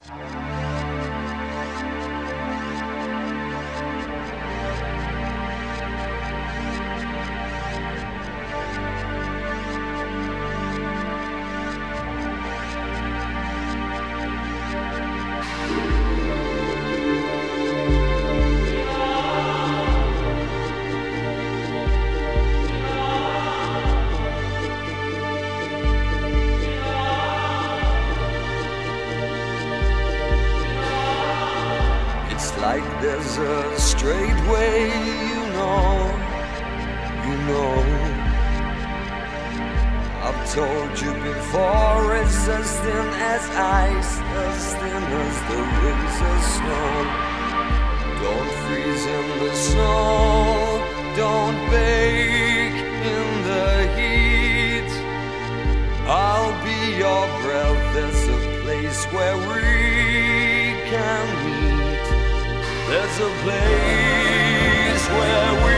Like there's a straight way, you know. I've told you before, it's as thin as ice, as thin as the rings of snow. Don't freeze in the snow, don't bake in the heat. I'll be your breath, there's a place where we can meet. There's a place where we